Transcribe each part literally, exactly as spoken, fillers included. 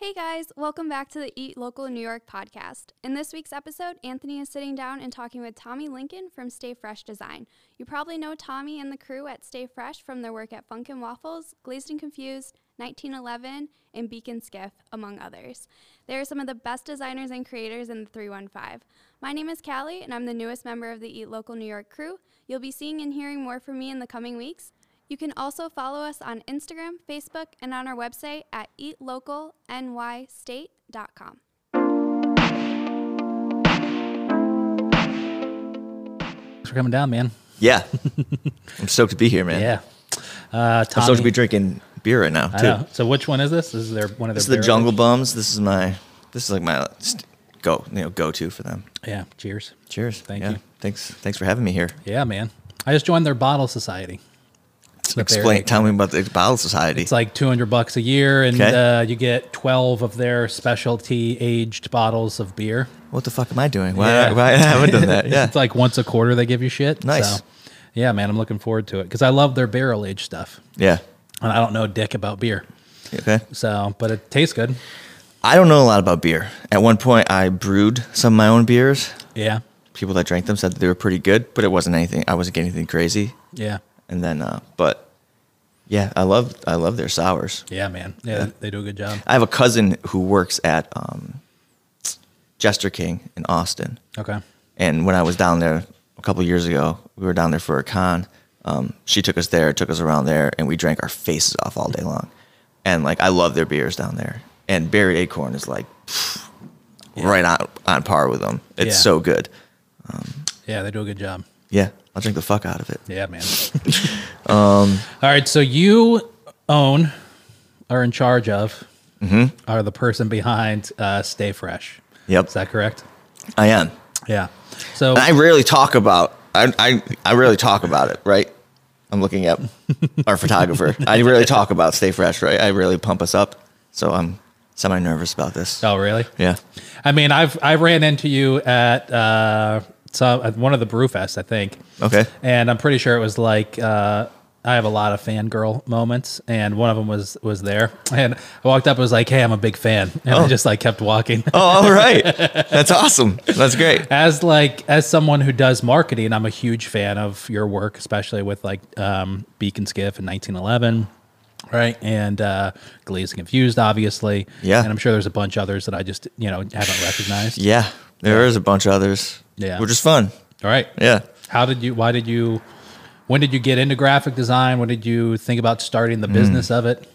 Hey guys, welcome back to the Eat Local New York podcast. In this week's episode, Anthony is sitting down and talking with Tommy Lincoln from Stay Fresh Design. You probably know Tommy and the crew at Stay Fresh from their work at Funkin' Waffles, Glazed and Confused, nineteen eleven, and Beacon Skiff, among others. They are some of the best designers and creators in the three one five. My name is Callie, and I'm the newest member of the Eat Local New York crew. You'll be seeing and hearing more from me in the coming weeks. You can also follow us on Instagram, Facebook, and on our website at eat local n y state dot com. Thanks for coming down, man. Yeah. I'm stoked to be here, man. Yeah. Uh, Tommy, I'm stoked to be drinking beer right now, I too. know. So which one is this? This is their one of their This is the barrel Jungle aged? Bums. This is my, this is like my go, you know, go-to for them. Yeah. Cheers. Cheers. Thank yeah. you. Thanks. Thanks for having me here. Yeah, man. I just joined their bottle society. The Explain, Bear- tell me about the Bottle Society. It's like two hundred bucks a year, and Okay. uh, you get twelve of their specialty aged bottles of beer. What the fuck am I doing? Why, Yeah. why I haven't done that? Yeah. It's like once a quarter they give you shit. Nice. So, yeah, man, I'm looking forward to it because I love their barrel aged stuff, Yeah. and I don't know dick about beer. Okay. So, but it tastes good. I don't know a lot about beer. At one point, I brewed some of my own beers. Yeah. People that drank them said that they were pretty good, but it wasn't anything. I wasn't getting anything crazy. Yeah. And then, uh, but yeah, I love, I love their sours. Yeah, man. Yeah, Yeah. they do a good job. I have a cousin who works at um, Jester King in Austin. Okay. And when I was down there a couple of years ago, we were down there for a con. Um, she took us there, took us around there, and we drank our faces off all day long. And like, I love their beers down there. And Buried Acorn is like pff, Yeah. right on on par with them. It's Yeah. so good. Yeah, they do a good job. Yeah, I'll drink the fuck out of it. Yeah, man. um, All right, so you own, are in charge of, Mm-hmm. are the person behind uh, Stay Fresh. Yep, Is that correct? I am. Yeah. So And I rarely talk about. I I I rarely talk about it. Right. I'm looking at our photographer. I rarely talk about Stay Fresh. Right. I really pump us up. So I'm semi nervous about this. oh, really? Yeah. I mean, I've I ran into you at uh, some at one of the Brewfests, I think. Okay. And I'm pretty sure it was like uh, I have a lot of fangirl moments, and one of them was was there. And I walked up and was like, "Hey, I'm a big fan," and I Oh. just like kept walking. Oh, all right. That's awesome. That's great. As like as someone who does marketing, I'm a huge fan of your work, especially with like um, Beacon Skiff in nineteen eleven, right? And uh, Glazed and Confused, obviously. Yeah. And I'm sure there's a bunch others that I just you know haven't recognized. Yeah. There is a bunch of others. Yeah. Which is fun. All right. Yeah. How did you? Why did you? When did you get into graphic design? When did you think about starting the business of it?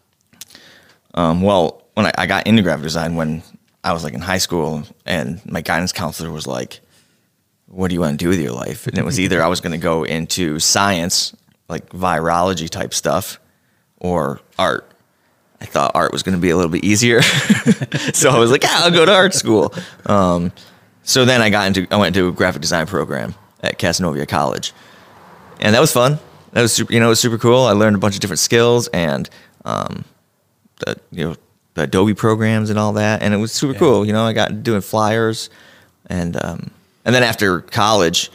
Um, well, when I, I got into graphic design when I was like in high school, and my guidance counselor was like, "What do you want to do with your life?" And it was either I was going to go into science, like virology type stuff, or art. I thought art was going to be a little bit easier, so I was like, "Yeah, I'll go to art school." Um, so then I got into I went to a graphic design program at Casanova College, and that was fun. That was super, you know, it was super cool. I learned a bunch of different skills and um, the you know the Adobe programs and all that, and it was super Yeah. cool. You know, I got doing flyers, and um, and then after college,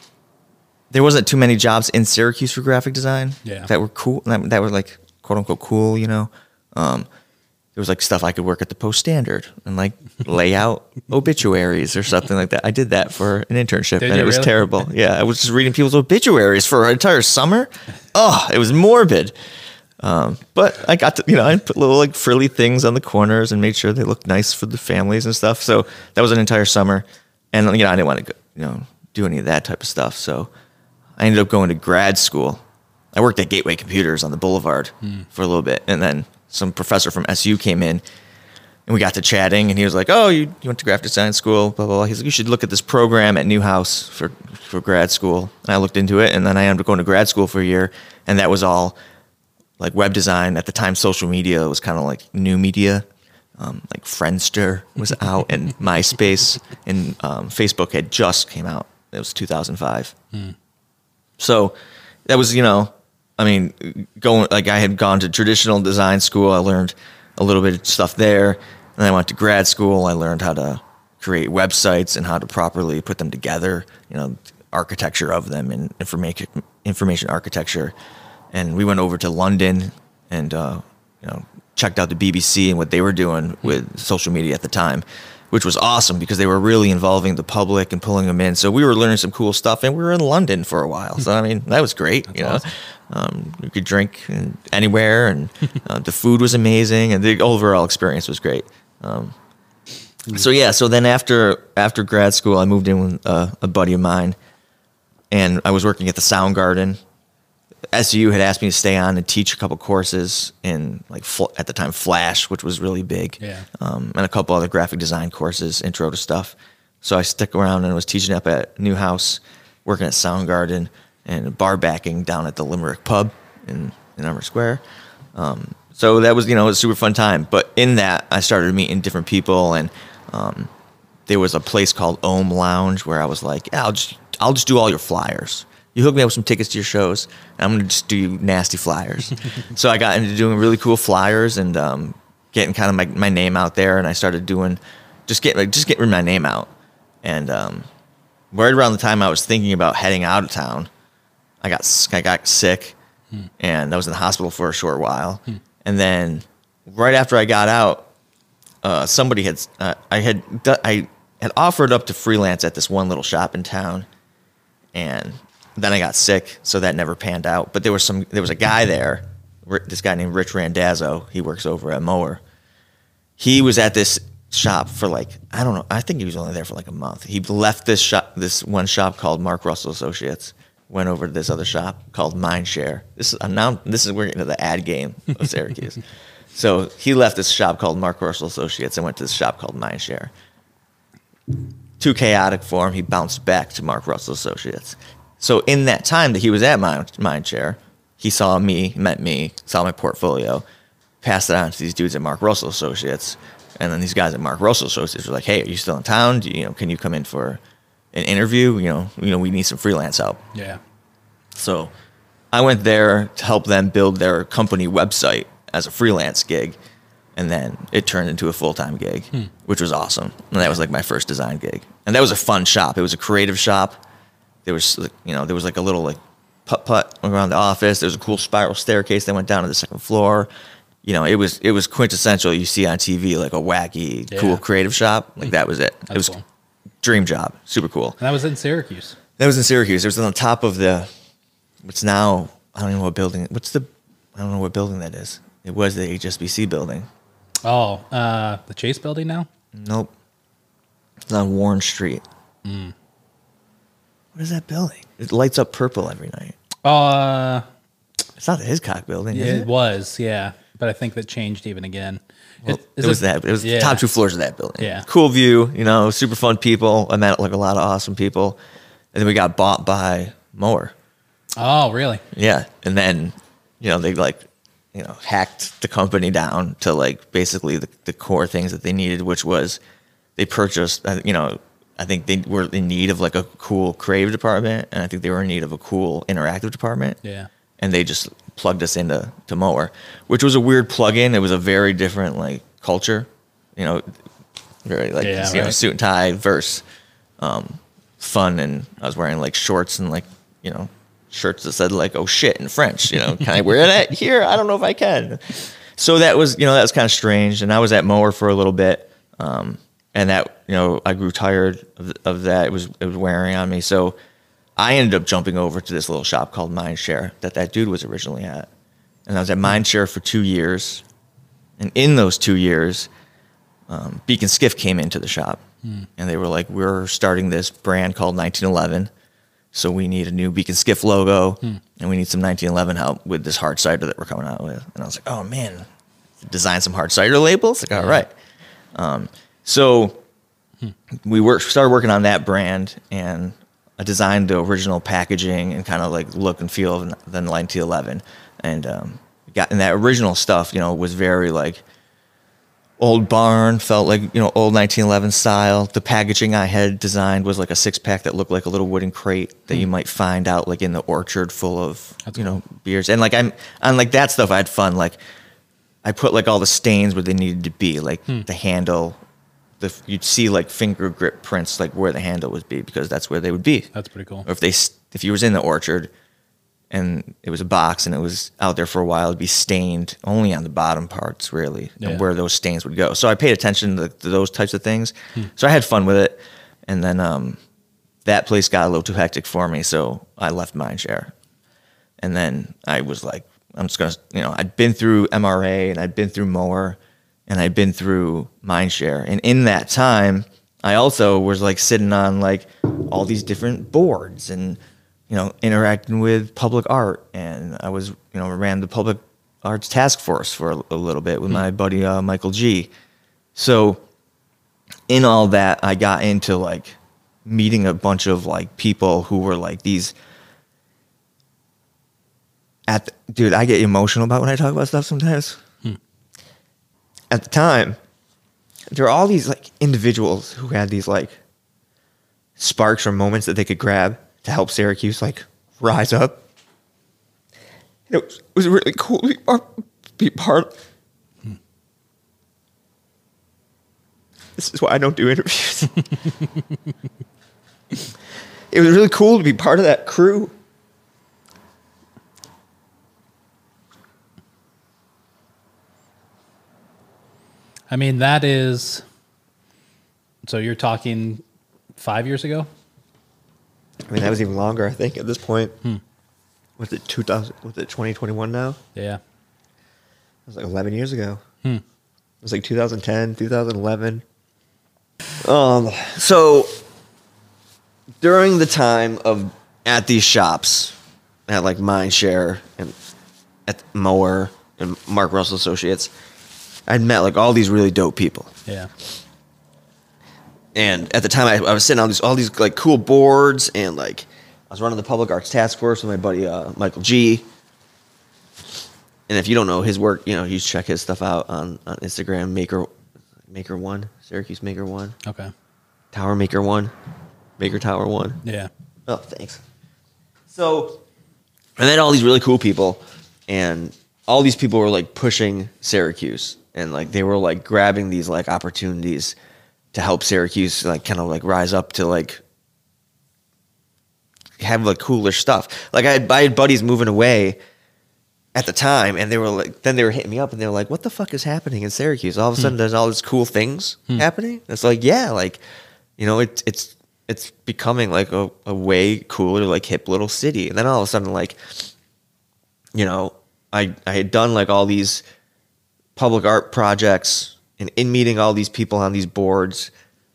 there wasn't too many jobs in Syracuse for graphic design Yeah. that were cool. That, that were like quote unquote cool. You know, um, there was like stuff I could work at the Post Standard and like lay out obituaries or something like that. I did that for an internship, Did and you it was really? terrible. Yeah, I was just reading people's obituaries for an entire summer. Oh, it was morbid. Um, but I got to, you know, I put little like frilly things on the corners and made sure they looked nice for the families and stuff. So that was an entire summer, and you know, I didn't want to, go, you know, do any of that type of stuff. So I ended up going to grad school. I worked at Gateway Computers on the Boulevard for a little bit, and then some professor from S U came in, and we got to chatting, and he was like, "Oh, you, you went to graphic design school, blah, blah, blah." He's like, "You should look at this program at Newhouse for, for grad school." And I looked into it, and then I ended up going to grad school for a year, and that was all like web design. At the time, social media was kind of like new media. Um, like Friendster was out, and MySpace and um, Facebook had just came out. It was two thousand five. Hmm. So that was, you know, I mean, going like I had gone to traditional design school. I learned a little bit of stuff there. And then I went to grad school. I learned how to create websites and how to properly put them together, you know, architecture of them and information information architecture. And we went over to London and, uh, you know, checked out the B B C and what they were doing with social media at the time, which was awesome because they were really involving the public and pulling them in. So we were learning some cool stuff, and we were in London for a while. So I mean, that was great. That's you know, awesome. um, you could drink anywhere, and uh, the food was amazing, and the overall experience was great. Um, so yeah, so then after after grad school, I moved in with uh, a buddy of mine, and I was working at the Soundgarden. S U had asked me to stay on and teach a couple courses in, like, fl- at the time, Flash, which was really big, yeah. um, and a couple other graphic design courses, intro to stuff. So I stuck around and was teaching up at Newhouse, working at Soundgarden, and bar backing down at the Limerick Pub in, in Elmer Square. Um, so that was, you know, it was a super fun time. But in that, I started meeting different people, and um, there was a place called Ohm Lounge where I was like, yeah, I'll just I'll just do all your flyers. You hook me up with some tickets to your shows, and I'm going to just do nasty flyers. So I got into doing really cool flyers and um, getting kind of my, my name out there, and I started doing, just get like just getting my name out. And um, right around the time I was thinking about heading out of town, I got I got sick, hmm. and I was in the hospital for a short while. Hmm. And then right after I got out, uh, somebody had, uh, I had, I had offered up to freelance at this one little shop in town, and then I got sick, so that never panned out. But there was some, there was a guy there, this guy named Rich Randazzo. He works over at Mower. He was at this shop for like, I don't know, I think he was only there for like a month. He left this shop, this one shop called Mark Russell Associates, went over to this other shop called Mindshare. This is now, this is we're getting to the ad game of Syracuse. So he left this shop called Mark Russell Associates and went to this shop called Mindshare. Too chaotic for him. He bounced back to Mark Russell Associates. So in that time that he was at Mind, Mindshare, he saw me, met me, saw my portfolio, passed it on to these dudes at Mark Russell Associates, and then these guys at Mark Russell Associates were like, "Hey, are you still in town? Do you, you know, can you come in for an interview? You know, you know, we need some freelance help." Yeah. So I went there to help them build their company website as a freelance gig, and then it turned into a full-time gig, hmm. which was awesome. And that was like my first design gig, and that was a fun shop. It was a creative shop. There was, you know, there was like a little like putt-putt around the office. There was a cool spiral staircase that went down to the second floor. You know, it was it was quintessential. You see on T V like a wacky, yeah. cool creative shop. Like that was it. That's it was cool. Dream job, super cool. And that was in Syracuse. That was in Syracuse. It was on top of the, what's now, I don't even know what building. What's the, I don't know what building that is. It was the H S B C building. Oh, uh, the Chase building now? Nope. It's on Warren Street. Mm. What is that building? It lights up purple every night. Uh, it's not the Hiscock building, is it? it? It was, yeah. But I think that changed even again. Well, it, it was it, that. It was yeah. the top two floors of that building. Yeah. Cool view, you know, super fun people. I met like a lot of awesome people. And then we got bought by Mower. Oh, really? Yeah. And then, you know, they like, you know, hacked the company down to like basically the, the core things that they needed, which was they purchased, you know, I think they were in need of like a cool creative department, and I think they were in need of a cool interactive department. Yeah. And they just plugged us into to Mower, which was a weird plug-in. It was a very different like culture, you know, very like yeah, you right. know, suit and tie versus um, fun. And I was wearing like shorts and like, you know, shirts that said like, "Oh shit" in French. You know, can I wear that here? I don't know if I can. So that was, you know, that was kind of strange. And I was at Mower for a little bit. Um, And that, you know, I grew tired of, of that. It was it was wearing on me. So I ended up jumping over to this little shop called Mindshare that that dude was originally at. And I was at Mindshare for two years. And in those two years, um, Beacon Skiff came into the shop. Mm. And they were like, "We're starting this brand called nineteen eleven. So we need a new Beacon Skiff logo. Mm. And we need some nineteen eleven help with this hard cider that we're coming out with." And I was like, "Oh, man, design some hard cider labels?" Like, all right. Um, So hmm. we worked, started working on that brand, and I designed the original packaging and kind of like look and feel of the nineteen eleven. And um, got and that original stuff, you know, was very like old barn, felt like, you know, old nineteen eleven style. The packaging I had designed was like a six pack that looked like a little wooden crate that hmm. you might find out like in the orchard full of, That's you cool. know, beers. And like I'm on like that stuff, I had fun. Like I put like all the stains where they needed to be, like hmm. the handle. The, you'd see like finger grip prints like where the handle would be because that's where they would be. That's pretty cool. Or if they if you was in the orchard and it was a box, and it was out there for a while. It'd be stained only on the bottom parts, really, Yeah. and where those stains would go. So I paid attention to, to those types of things. Hmm. So I had fun with it, and then um, that place got a little too hectic for me, so I left Mindshare. And then I was like, I'm just gonna, you know, I'd been through M R A, and I'd been through Mower, and I'd been through Mindshare, and in that time, I also was like sitting on like all these different boards and, you know, interacting with public art. And I was, you know, ran the public arts task force for a, a little bit with my buddy, uh, Michael G. So in all that, I got into like meeting a bunch of like people who were like these at the, dude, I get emotional about when I talk about stuff sometimes. Hmm. At the time, there are all these like individuals who had these like sparks or moments that they could grab to help Syracuse like rise up. It was, it was really cool to be part. Be part. Hmm. This is why I don't do interviews. It was really cool to be part of that crew. I mean, that is, so you're talking five years ago? I mean, that was even longer, I think, at this point. Hmm. Was it two thousand? Was it twenty twenty-one now? Yeah. It was like eleven years ago. Hmm. It was like two thousand ten, two thousand eleven. Um, so during the time of at these shops, at like Mindshare and at Mower and Mark Russell Associates, I'd met like all these really dope people. Yeah. And at the time, I, I was sitting on these all these like cool boards, and like I was running the public arts task force with my buddy uh, Michael G. And if you don't know his work, you know, you should check his stuff out on, on Instagram. Maker, Maker One, Syracuse Maker One, Okay. Tower Maker One, Maker Tower One. Yeah. Oh, thanks. So, and then all these really cool people, and all these people were like pushing Syracuse, and like they were like grabbing these like opportunities to help Syracuse like kind of like rise up to like have like cooler stuff. Like I had, I had buddies moving away at the time, and they were like, then they were hitting me up, and they were like, "What the fuck is happening in Syracuse? All of a sudden, hmm. there's all these cool things hmm. happening." It's like, yeah, like, you know, it's it's it's becoming like a, a way cooler, like hip little city. And then all of a sudden, like, you know, I I had done like all these public art projects, and in meeting all these people on these boards,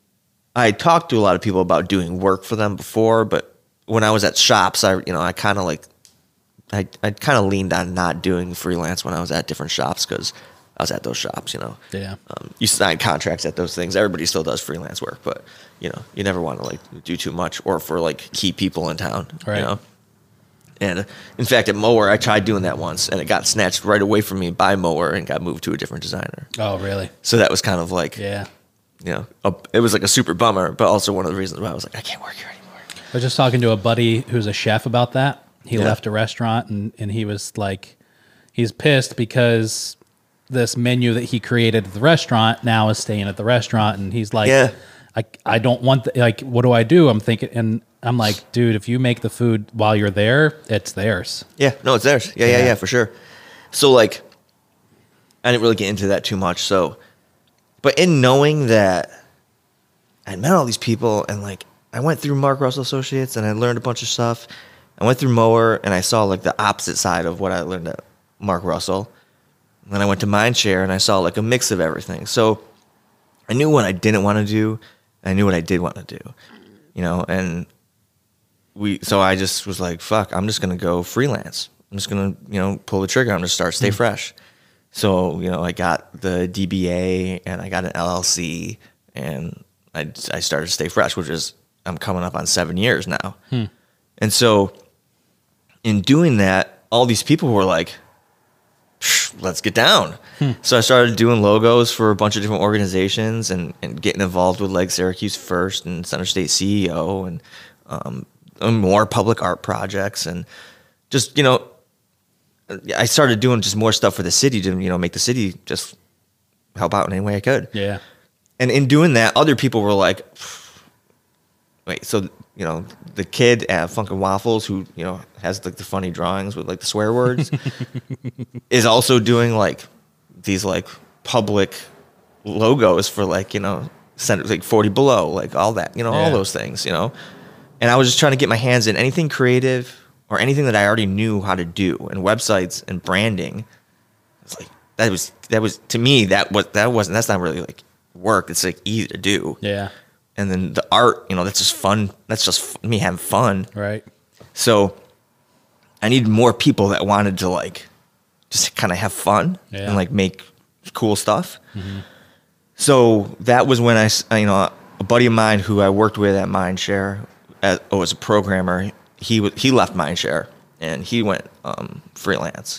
I had talked to a lot of people about doing work for them before, but when I was at shops, I you know I kind of like I I kind of leaned on not doing freelance when I was at different shops, because I was at those shops, you know. Yeah. Um, you sign contracts at those things. Everybody still does freelance work, but you know, you never want to like do too much, or for like key people in town, right. you know. And in fact, at Mower, I tried doing that once, and it got snatched right away from me by Mower and got moved to a different designer. Oh, really? So that was kind of like, yeah, you know, a, it was like a super bummer, but also one of the reasons why I was like, I can't work here anymore. I was just talking to a buddy who's a chef about that. He Yeah. left a restaurant, and, and he was like, he's pissed because this menu that he created at the restaurant now is staying at the restaurant. And he's like, Yeah. I, I don't want, the, like, what do I do? I'm thinking, and I'm like, dude, if you make the food while you're there, it's theirs. Yeah, no, it's theirs. Yeah, yeah, Yeah. yeah, for sure. So like, I didn't really get into that too much. So, but in knowing that I met all these people, and like I went through Mark Russell Associates, and I learned a bunch of stuff. I went through Mower, and I saw like the opposite side of what I learned at Mark Russell. And then I went to Mindshare, and I saw like a mix of everything. So I knew what I didn't want to do. I knew what I did want to do, you know, and we, so I just was like, fuck, I'm just going to go freelance. I'm just going to, you know, pull the trigger. I'm going to start Stay mm-hmm. Fresh. So, you know, I got the D B A, and I got an L L C, and I, I started Stay Fresh, which is, I'm coming up on seven years now. Hmm. And so in doing that, all these people were like, let's get down. Hmm. So I started doing logos for a bunch of different organizations, and, and getting involved with like Syracuse First and Center State C E O, and um, more public art projects, and just, you know, I started doing just more stuff for the city to, you know, make the city just help out in any way I could. Yeah. And in doing that, other people were like, wait, so you know the kid at Funkin' Waffles who you know has like the funny drawings with like the swear words is also doing like these like public logos for like you know center, like forty Below, like all that, you know, Yeah. all those things, you know. And I was just trying to get my hands in anything creative or anything that I already knew how to do, and websites and branding. It's like that was that was to me that was that wasn't that's not really like work. It's like easy to do. Yeah. And then the art, you know, that's just fun. That's just f- me having fun. Right. So I needed more people that wanted to like just kind of have fun Yeah. and like make cool stuff. So that was when I, s- you know, a buddy of mine who I worked with at Mindshare, as, oh, as a programmer, he w- he left Mindshare and he went um, freelance.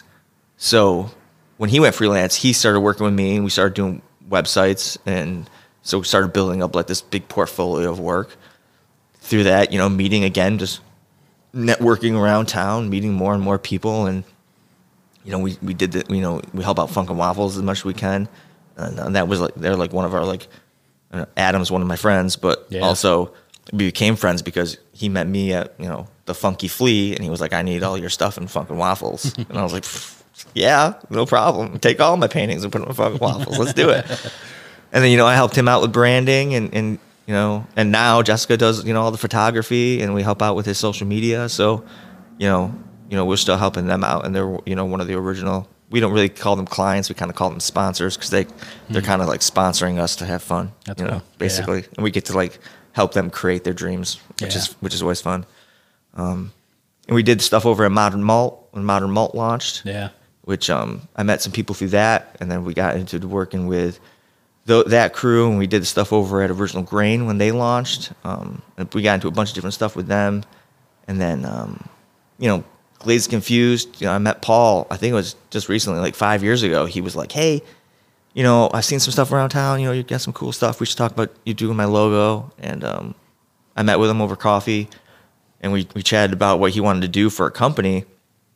So when he went freelance, he started working with me and we started doing websites, and so we started building up like this big portfolio of work. Through that, you know, meeting again, just networking around town, meeting more and more people, and you know, we we did the, you know, we help out Funkin' Waffles as much as we can, and, and that was like they're like one of our like, uh, Adam's one of my friends, but Yeah. also we became friends because he met me at you know the Funky Flea, and he was like, I need all your stuff in Funkin' Waffles, and I was like, yeah, no problem, take all my paintings and put them in Funkin' Waffles, let's do it. And then you know I helped him out with branding, and and you know, and now Jessica does you know all the photography, and we help out with his social media. So, you know, you know we're still helping them out, and they're you know one of the original. We don't really call them clients; we kind of call them sponsors because they they're kind of like sponsoring us to have fun. That's you know, cool. basically, Yeah. and we get to like help them create their dreams, which Yeah. is which is always fun. Um, and we did stuff over at Modern Malt when Modern Malt launched. Yeah. Which um, I met some people through that, and then we got into working with th- that crew, and we did stuff over at Original Grain when they launched. Um, and we got into a bunch of different stuff with them, and then um, you know, Glazed Confused. You know, I met Paul. I think it was just recently, like five years ago. He was like, "Hey, you know, I've seen some stuff around town. You know, you got some cool stuff. We should talk about you doing my logo." And um, I met with him over coffee, and we we chatted about what he wanted to do for a company.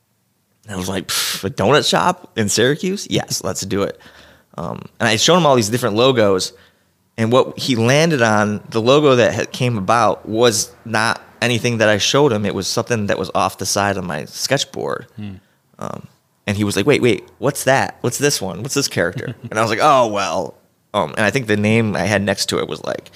And I was like, a donut shop in Syracuse? Yes, let's do it. Um, and I showed him all these different logos, and what he landed on, the logo that had came about, was not anything that I showed him. It was something that was off the side of my sketchboard. Um, and he was like, wait, wait, what's that? What's this one? What's this character? And I was like, oh, well. Um, and I think the name I had next to it was like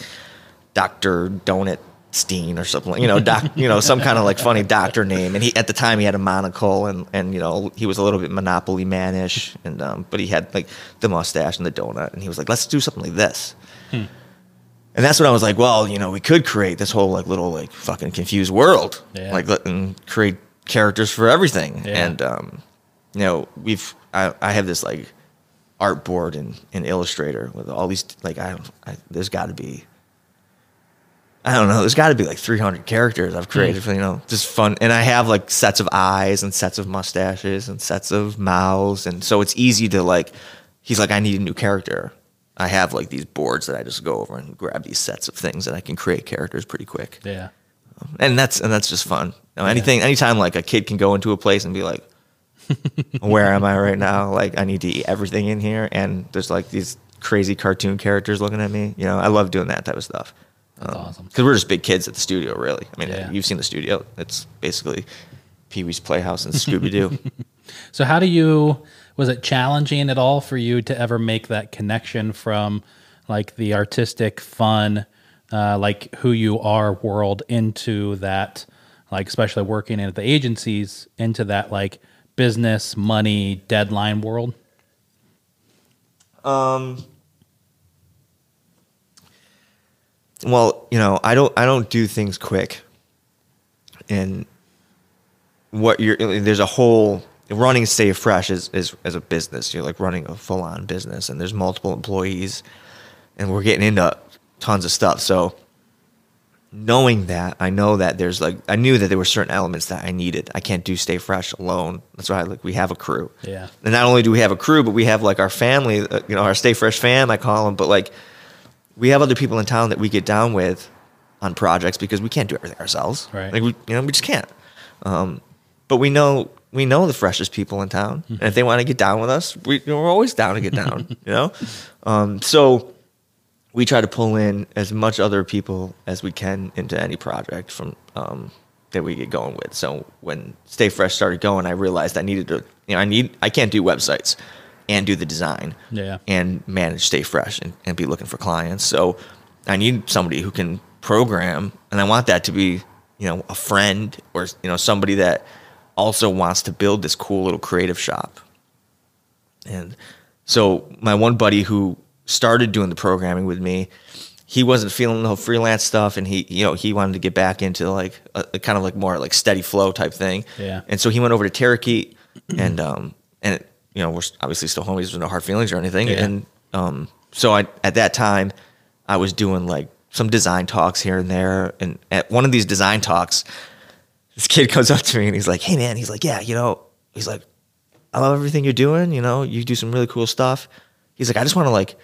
Doctor Donut Steen or something, you know, doc, you know, some kind of like funny doctor name. And he, at the time, he had a monocle, and, and you know, he was a little bit Monopoly manish, and um, but he had like the mustache and the donut, and he was like, let's do something like this. Hmm. And that's when I was like, well, you know, we could create this whole like little like fucking confused world, Yeah. like let- and create characters for everything. Yeah. And um, you know, we've I, I have this like art board in, in Illustrator with all these like I don't I, there's got to be. I don't know. There's got to be like three hundred characters I've created for, you know, just fun. And I have like sets of eyes and sets of mustaches and sets of mouths. And so it's easy to like, he's like, I need a new character. I have like these boards that I just go over and grab these sets of things that I can create characters pretty quick. Yeah. And that's, and that's just fun. You know, anything, anytime like a kid can go into a place and be like, where am I right now? Like I need to eat everything in here. And there's like these crazy cartoon characters looking at me. You know, I love doing that type of stuff. That's awesome. Because we're just big kids at the studio, really. I mean, Yeah. you've seen the studio. It's basically Pee-wee's Playhouse and Scooby-Doo. So how do you, was it challenging at all for you to ever make that connection from like the artistic fun, uh, like who you are world into that, like especially working at the agencies, into that like business, money, deadline world? Um. Well, you know, I don't I don't do things quick. And what you're there's a whole running Stay Fresh is is as a business. You're like running a full on business, and there's multiple employees, and we're getting into tons of stuff. So knowing that, I know that there's like I knew that there were certain elements that I needed. I can't do Stay Fresh alone. That's why like we have a crew. Yeah. And not only do we have a crew, but we have like our family, uh, you know, our Stay Fresh fam, I call them, but like we have other people in town that we get down with on projects because we can't do everything ourselves. Right. Like we, you know, we just can't. Um, but we know we know the freshest people in town, and if they want to get down with us, we, you know, we're always down to get down. You know, um, so we try to pull in as much other people as we can into any project from um, that we get going with. So when Stay Fresh started going, I realized I needed to, you know, I need, I can't do websites and do the design Yeah. and manage Stay Fresh and, and be looking for clients. So I need somebody who can program, and I want that to be, you know, a friend or, you know, somebody that also wants to build this cool little creative shop. And so my one buddy who started doing the programming with me, he wasn't feeling the freelance stuff, and he, you know, he wanted to get back into like a, a kind of like more like steady flow type thing. Yeah. And so he went over to Terrakeet, and um and it, you know, we're obviously still homies, there's no hard feelings or anything. Yeah. And um so I at that time I was doing like some design talks here and there, and at one of these design talks, this kid comes up to me and he's like, "Hey man," he's like, "Yeah, you know," he's like, "I love everything you're doing. You know, you do some really cool stuff." He's like, "I just want to like."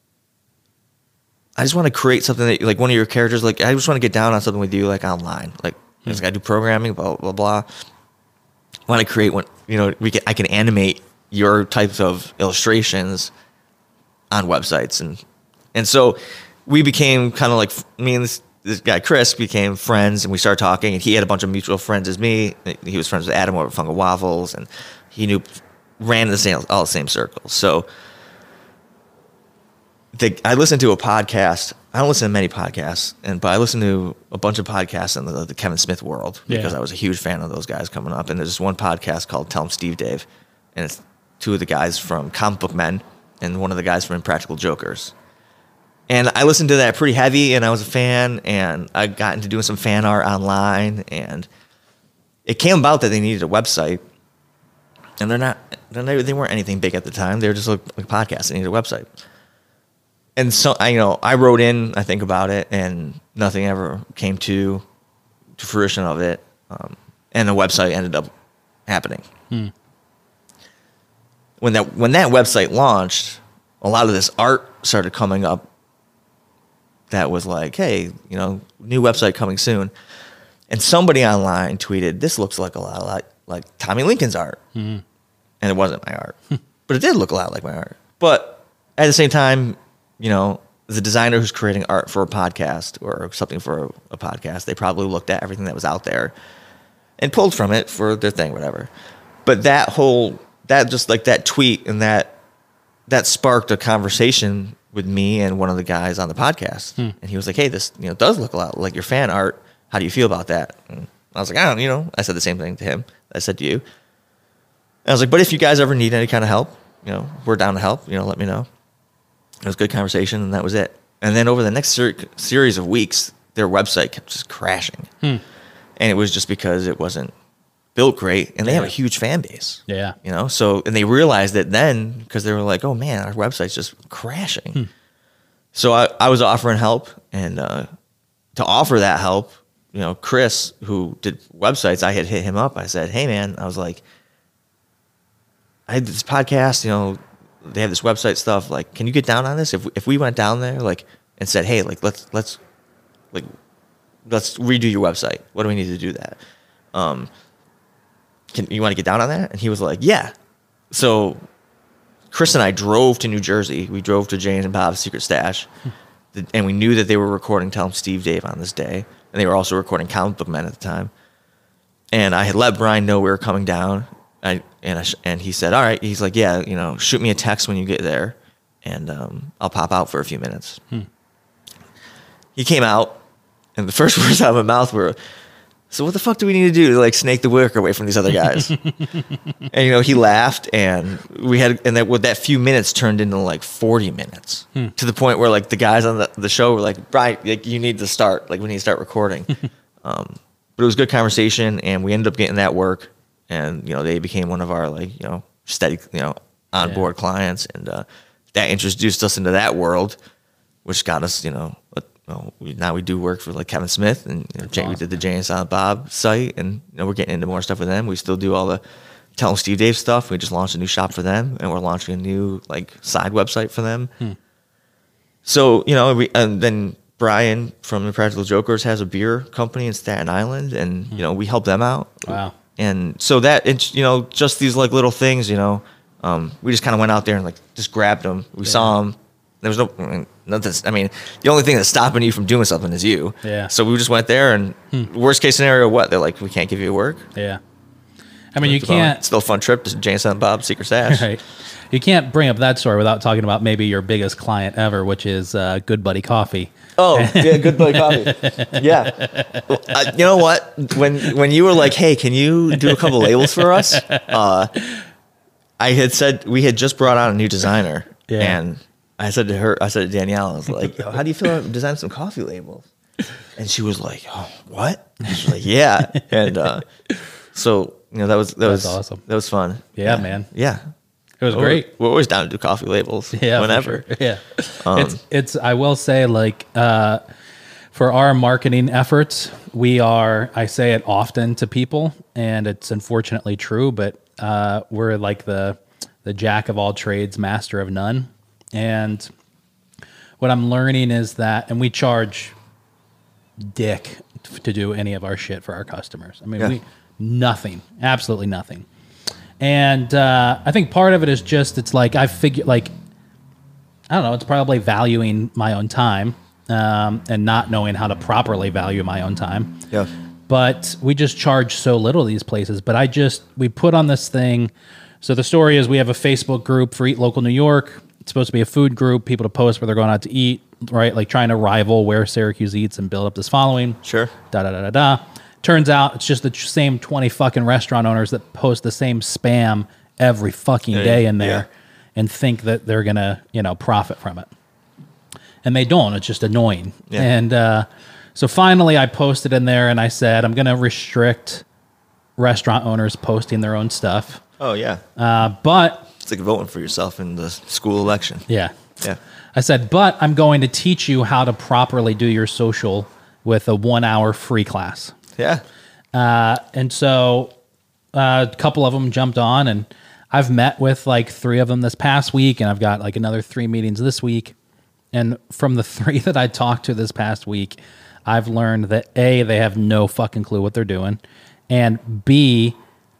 I just want to create something that, like, one of your characters, like, I just want to get down on something with you, like, online. Like, mm-hmm. I do programming, blah, blah, blah. I want to create one, you know, we can, I can animate your types of illustrations on websites. And, and so we became kind of like, me and this, this guy, Chris, became friends, and we started talking, and he had a bunch of mutual friends as me. He was friends with Adam over at Fungal Waffles, and he knew, ran in the same, all the same circles. So, The, I listen to a podcast. I don't listen to many podcasts, and but I listen to a bunch of podcasts in the, the Kevin Smith world because Yeah. I was a huge fan of those guys coming up. And there's this one podcast called Tell 'em Steve Dave, and it's two of the guys from Comic Book Men and one of the guys from Impractical Jokers. And I listened to that pretty heavy, and I was a fan, and I got into doing some fan art online, and it came about that they needed a website, and they're not, they're, they weren't anything big at the time. They were just like, like podcasts. They needed a website. And so, I, you know, I wrote in, I think about it, and nothing ever came to, to fruition of it. Um, and the website ended up happening. Hmm. When that when that website launched, a lot of this art started coming up that was like, hey, you know, new website coming soon. And somebody online tweeted, this looks like a lot like, like Tommy Lincoln's art. Mm-hmm. And it wasn't my art. But it did look a lot like my art. But at the same time, you know, the designer who's creating art for a podcast or something for a, a podcast, they probably looked at everything that was out there and pulled from it for their thing, whatever. But that whole, that just like that tweet and that, that sparked a conversation with me and one of the guys on the podcast. Hmm. And he was like, hey, this, you know, does look a lot like your fan art. How do you feel about that? And I was like, I don't, you know, I said the same thing to him. I said to you. And I was like, but if you guys ever need any kind of help, you know, we're down to help, you know, let me know. It was a good conversation, and that was it. And then over the next ser- series of weeks, their website kept just crashing. Hmm. And it was just because it wasn't built great, and they yeah. have a huge fan base. Yeah. You know, so, and they realized it then because they were like, oh man, our website's just crashing. Hmm. So I, I was offering help, and uh, to offer that help, you know, Chris, who did websites, I had hit him up. I said, hey man, I was like, I had this podcast, you know, they have this website stuff. Like, can you get down on this? If if we went down there, like, and said, hey, like, let's let's like let's redo your website. What do we need to do that? Um, can you want to get down on that? And he was like, yeah. So Chris and I drove to New Jersey. We drove to Jane and Bob's Secret Stash, and we knew that they were recording Tell 'em Steve Dave on this day, and they were also recording Comic Book Men at the time. And I had let Brian know we were coming down. I, and I sh- and he said, all right. He's like, yeah, you know, shoot me a text when you get there, and um, I'll pop out for a few minutes. Hmm. He came out, and the first words out of my mouth were, so what the fuck do we need to do to like snake the work away from these other guys? And you know, he laughed, and we had, and that with that few minutes turned into like forty minutes hmm. to the point where like the guys on the, the show were like, Brian, like, you need to start, like we need to start recording. um, but it was good conversation, and we ended up getting that work. And, you know, they became one of our, like, you know, steady, you know, onboard yeah. clients. And uh, that introduced us into that world, which got us, you know, a, you know we, now we do work for, like, Kevin Smith. And you know, Jay, awesome. We did the Jay and Silent Bob site. And, you know, we're getting into more stuff with them. We still do all the Tell 'em Steve Dave stuff. We just launched a new shop for them. And we're launching a new, like, side website for them. Hmm. So, you know, we, and then Brian from the Impractical Jokers has a beer company in Staten Island. And, hmm. you know, we help them out. Wow. And so that, it's, you know, just these like little things, you know, um, we just kind of went out there and like just grabbed them. We yeah. saw them. There was no, I mean, nothing's. I mean, the only thing that's stopping you from doing something is you. Yeah. So we just went there, and worst case scenario, what? They're like, we can't give you work. Yeah. I mean, you It's about- can't. It's still a fun trip to Jane Silent Bob's Secret Stash. Right. You can't bring up that story without talking about maybe your biggest client ever, which is uh, Good Buddy Coffee. Oh, yeah, Good Buddy Coffee. Yeah. Uh, you know what? When when you were like, hey, can you do a couple labels for us? Uh, I had said we had just brought on a new designer. Yeah. And I said to her, I said to Danielle, I was like, how do you feel about designing some coffee labels? And she was like, oh, what? She was like, yeah. And uh, so, you know, that was, that That's was awesome. That was fun. Yeah, man. Yeah. It was We're- great. We're always down to do coffee labels. Yeah, for Whenever. sure. Yeah, Um, it's it's. I will say, like, uh, for our marketing efforts, we are. I say it often to people, and it's unfortunately true. But uh, we're like the the jack of all trades, master of none. And what I'm learning is that, and we charge dick to do any of our shit for our customers. I mean, Yeah. we nothing, absolutely nothing. And uh, I think part of it is just it's like I figure like I don't know. It's probably valuing my own time um, and not knowing how to properly value my own time. Yeah. But we just charge so little of these places. But I just we put on this thing. So the story is we have a Facebook group for Eat Local New York. It's supposed to be a food group, people to post where they're going out to eat, right? Like trying to rival where Syracuse eats and build up this following. Sure. Da da da da da. Turns out it's just the tr- same twenty fucking restaurant owners that post the same spam every fucking day in there yeah. and think that they're gonna, you know, profit from it. And they don't. It's just annoying. Yeah. And uh, so finally I posted in there and I said, I'm gonna restrict restaurant owners posting their own stuff. Oh, yeah. Uh, but It's like voting for yourself in the school election. yeah. Yeah. I said, but I'm going to teach you how to properly do your social with a one hour free class. Yeah. Uh, and so uh, a couple of them jumped on, and I've met with like three of them this past week, and I've got like another three meetings this week. And from the three that I talked to this past week, I've learned that A, they have no fucking clue what they're doing, and B,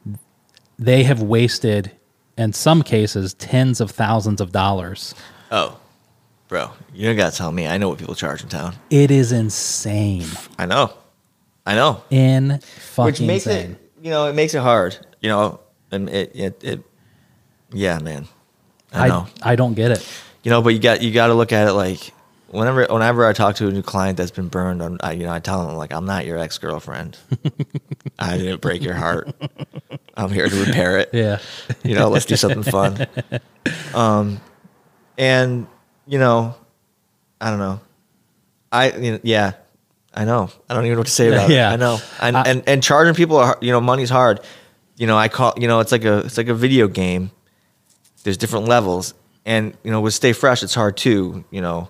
they have wasted, in some cases, tens of thousands of dollars. Oh, bro, you don't gotta tell me. I know what people charge in town. It is insane. I know. I know. In fucking Which makes insane. it, you know, it makes it hard. You know, and it, it, it yeah, man. I know. I, I don't get it. You know, but you got you got to look at it like whenever whenever I talk to a new client that's been burned on, I, you know, I tell them like, I'm not your ex girlfriend. I didn't break your heart. I'm here to repair it. Yeah. You know, let's do something fun. Um, and you know, I don't know. I you know, yeah, I know. I don't even know what to say about Yeah. it. I know. And, I- and and charging people, are, you know, money's hard. You know, I call. You know, it's like a it's like a video game. There's different levels, and you know, with Stay Fresh, it's hard too. You know,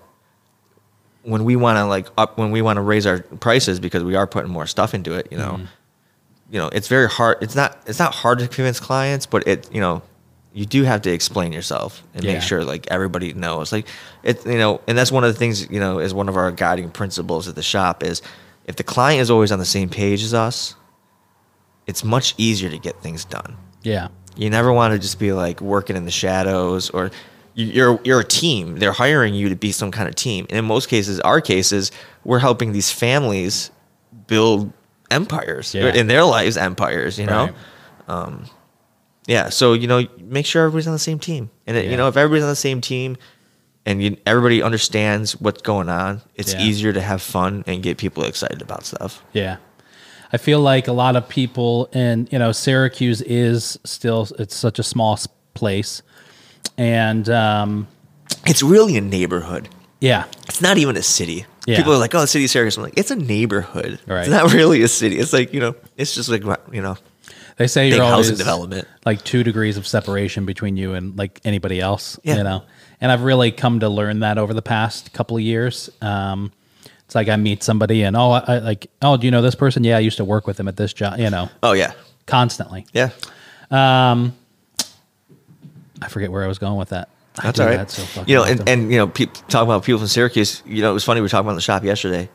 when we want to like up, when we want to raise our prices because we are putting more stuff into it. You know, Mhm. you know, it's very hard. It's not it's not hard to convince clients, but it you know, you do have to explain yourself and Yeah. make sure like everybody knows. Like it, you know, and that's one of the things, you know, is one of our guiding principles at the shop is if the client is always on the same page as us, it's much easier to get things done. Yeah. You never want to just be like working in the shadows, or you- you're you're a team. They're hiring you to be some kind of team. And in most cases, our cases, we're helping these families build empires Yeah. in their lives, empires. You know, Right. um, yeah. So you know, make sure everybody's on the same team. And it, Yeah. you know, if everybody's on the same team, and you, everybody understands what's going on, it's Yeah. easier to have fun and get people excited about stuff. Yeah. I feel like a lot of people in, you know, Syracuse is still, it's such a small s- place. And um, It's really a neighborhood. yeah, It's not even a city. Yeah. People are like, "Oh, the city of Syracuse." I'm like, "It's a neighborhood. Right. It's not really a city. It's like you know, it's just like you know, they say big you're always housing development." like two degrees of separation between you and like anybody else, Yeah. you know? And I've really come to learn that over the past couple of years. Um, it's like I meet somebody and, oh, I, I like, oh, do you know this person? Yeah, I used to work with him at this job, you know, Oh yeah, constantly. yeah. Um, I forget where I was going with that. I That's do all right. that so fucking you know, often. and, and you know, people talking about people from Syracuse. You know, it was funny. We were talking about in the shop yesterday.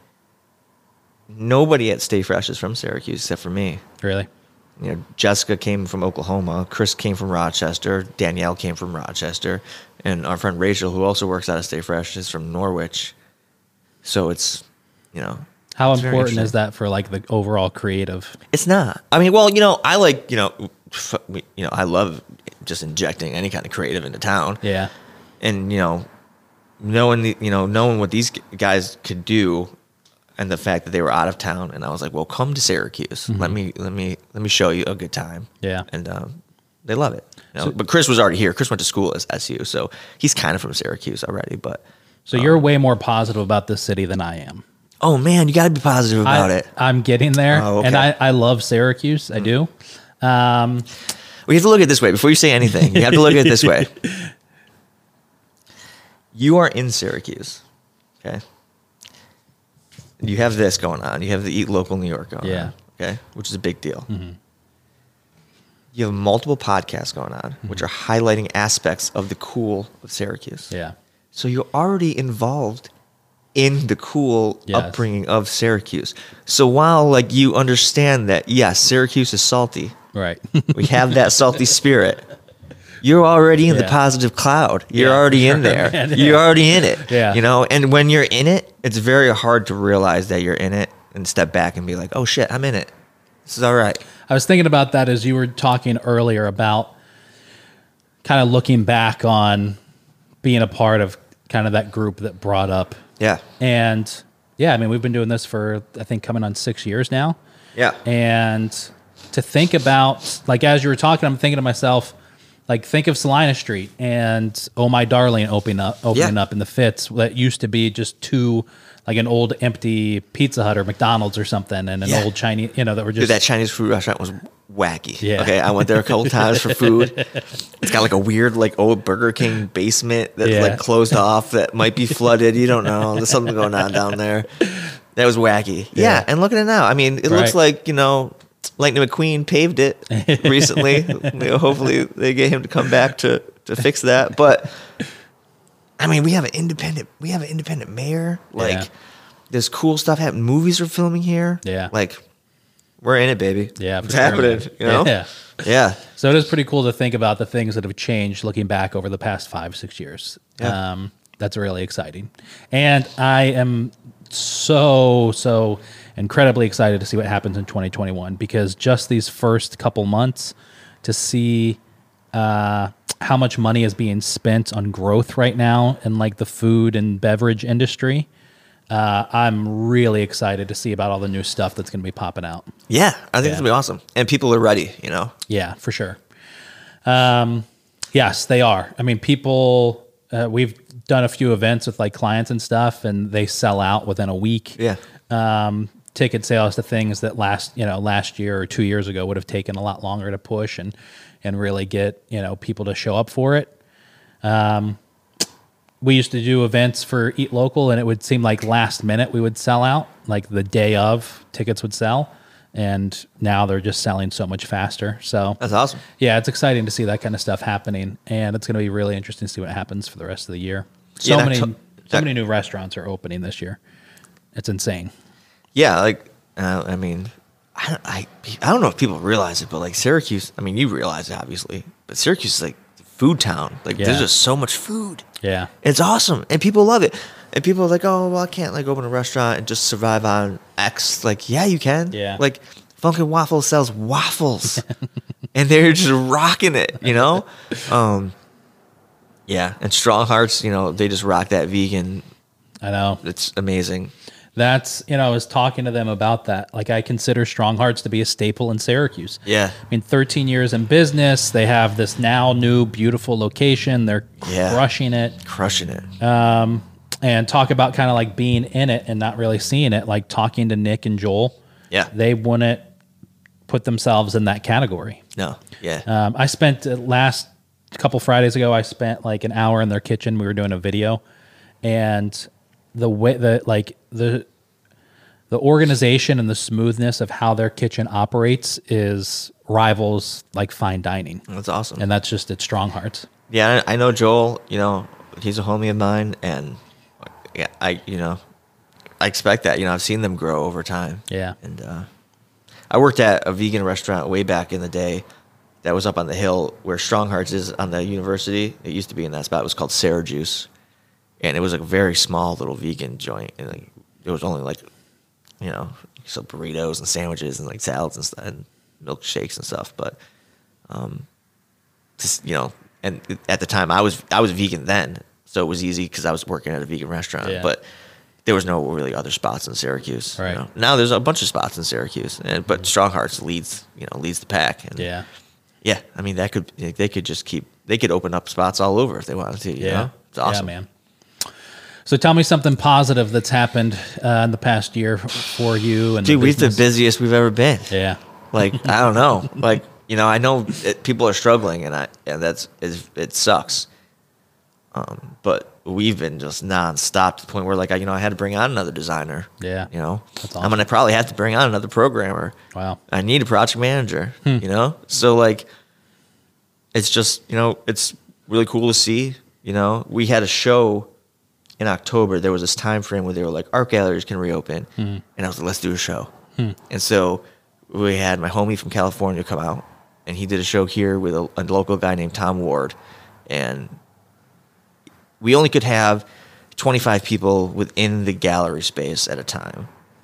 Nobody at Stay Fresh is from Syracuse except for me. Really? You know, Jessica came from Oklahoma. Chris came from Rochester. Danielle came from Rochester. And our friend Rachel, who also works out of Stay Fresh, is from Norwich. So it's, you know. How it's very important is interesting. that for like the overall creative? It's not. I mean, well, you know, I like, you know, f- we- you know, I love just injecting any kind of creative into town. Yeah. And, you know, knowing the, you know, knowing what these g- guys could do, and the fact that they were out of town, and I was like, well, come to Syracuse. Mm-hmm. Let me let me let me show you a good time. Yeah. And um, they love it. You know? So- but Chris was already here. Chris went to school at S U, so he's kind of from Syracuse already. But So you're way more positive about this city than I am. oh man, you got to be positive about I, it. I'm getting there, Oh, okay. and I, I love Syracuse. I do. Um, We have to look at it this way before you say anything. You have to look at it this way. You are in Syracuse, okay? You have this going on. You have the Eat Local New York going Yeah. on, okay? Which is a big deal. Mm-hmm. You have multiple podcasts going on, Mm-hmm. which are highlighting aspects of the cool of Syracuse. yeah. So you're already involved in the cool Yes. upbringing of Syracuse. So while like you understand that, yes, Syracuse is salty, Right. we have that salty spirit. You're already in the Yeah. positive cloud. You're Yeah, already for in sure, there. man. You're already in it. Yeah. You know, and when you're in it, it's very hard to realize that you're in it and step back and be like, oh shit, I'm in it. This is all right. I was thinking about that as you were talking earlier about kind of looking back on being a part of kind of that group that brought up. Yeah. And yeah, I mean, we've been doing this for, I think, coming on six years now. Yeah. And to think about, like, as you were talking, I'm thinking to myself, like, think of Salina Street and Oh My Darling opening up, opening Yeah. up in the Fitz that used to be just two, like an old empty Pizza Hut or McDonald's or something, and an Yeah. old Chinese, you know, that were just Dude, that Chinese food restaurant was wacky. Yeah. Okay, I went there a couple times for food. It's got like a weird, like old Burger King basement that's Yeah. like closed off that might be flooded. You don't know. There's something going on down there. That was wacky. Yeah, Yeah. and look at it now. I mean, it looks Right. like, you know, Lightning McQueen paved it recently. You know, hopefully they get him to come back to to fix that. But I mean, we have an independent. We have an independent mayor. Like, Yeah. there's cool stuff happening. Movies are filming here. Yeah. Like, we're in it, baby. Yeah, for it's sure, happening. man. You know. Yeah. Yeah. So it is pretty cool to think about the things that have changed looking back over the past five, six years. Yeah. Um, that's really exciting. And I am so, so incredibly excited to see what happens in twenty twenty-one, because just these first couple months to see uh, how much money is being spent on growth right now in like the food and beverage industry. Uh, I'm really excited to see about all the new stuff that's going to be popping out. Yeah. I think Yeah. it's gonna be awesome, and people are ready. You know. Yeah, for sure. Um, yes, they are. I mean, people, uh, we've done a few events with like clients and stuff, and they sell out within a week. Yeah. Um, ticket sales to things that last, you know, last year or two years ago would have taken a lot longer to push and, and really get, you know, people to show up for it. Um, we used to do events for Eat Local, and it would seem like last minute we would sell out, like the day of tickets would sell. And now they're just selling so much faster. So That's awesome. yeah, it's exciting to see that kind of stuff happening, and it's going to be really interesting to see what happens for the rest of the year. So Yeah, many, that to- so that- many new restaurants are opening this year. It's insane. Yeah. Like, uh, I mean, I, I I don't know if people realize it, but like Syracuse. I mean, you realize it obviously, but Syracuse is like food town. Like, Yeah. there's just so much food. Yeah, It's awesome, and people love it. And people are like, "Oh, well, I can't like open a restaurant and just survive on X." Like, yeah, you can. Yeah. Like, Funkin' Waffle sells waffles, and they're just rocking it. You know. Um. Yeah, and Strong Hearts, you know, they just rock that vegan. I know. It's amazing. That's, you know, I was talking to them about that. Like, I consider Strong Hearts to be a staple in Syracuse. Yeah. I mean, thirteen years in business. They have this now new beautiful location. They're Yeah. crushing it. Crushing it. Um, and talk about kind of like being in it and not really seeing it. Like talking to Nick and Joel. Yeah. They wouldn't put themselves in that category. No. Yeah. Um, I spent uh, last couple Fridays ago, I spent like an hour in their kitchen. We were doing a video, and the way the like the the organization and the smoothness of how their kitchen operates is rivals like fine dining, That's awesome. and that's just at Strong Hearts. Yeah, I I know Joel. You know, he's a homie of mine, and yeah, I you know, I expect that. You know, I've seen them grow over time. Yeah. And uh, I worked at a vegan restaurant way back in the day, that was up on the hill where Strong Hearts is on the university. It used to be in that spot. It was called Sarah Juice, and it was a very small little vegan joint. And like, it was only like, you know, so burritos and sandwiches and like salads and stuff and milkshakes and stuff. But, um, just, you know, and at the time I was I was vegan then, so it was easy because I was working at a vegan restaurant. Yeah. But there was no really other spots in Syracuse. Right. You know? Now there's a bunch of spots in Syracuse, and but Strong Hearts leads, you know, leads the pack. And Yeah. yeah, I mean that could they could just keep they could open up spots all over if they wanted to. You Yeah. know? It's awesome. Yeah, man. So tell me something positive that's happened uh, in the past year for you and Dude, the we're the business. busiest we've ever been. Yeah. Like I don't know, like you know, I know it, people are struggling, and I and that's is it sucks. Um, but we've been just nonstop to the point where, like, I, you know, I had to bring on another designer. Yeah. You know, That's I'm awesome. gonna probably have to bring on another programmer. Wow. I need a project manager. Hmm. You know, so like, it's just you know, it's really cool to see. You know, we had a show in October. There was this time frame where they were like, art galleries can reopen, Hmm. and I was like, let's do a show. And so we had my homie from California come out, and he did a show here with a, a local guy named Tom Ward, and we only could have twenty-five people within the gallery space at a time,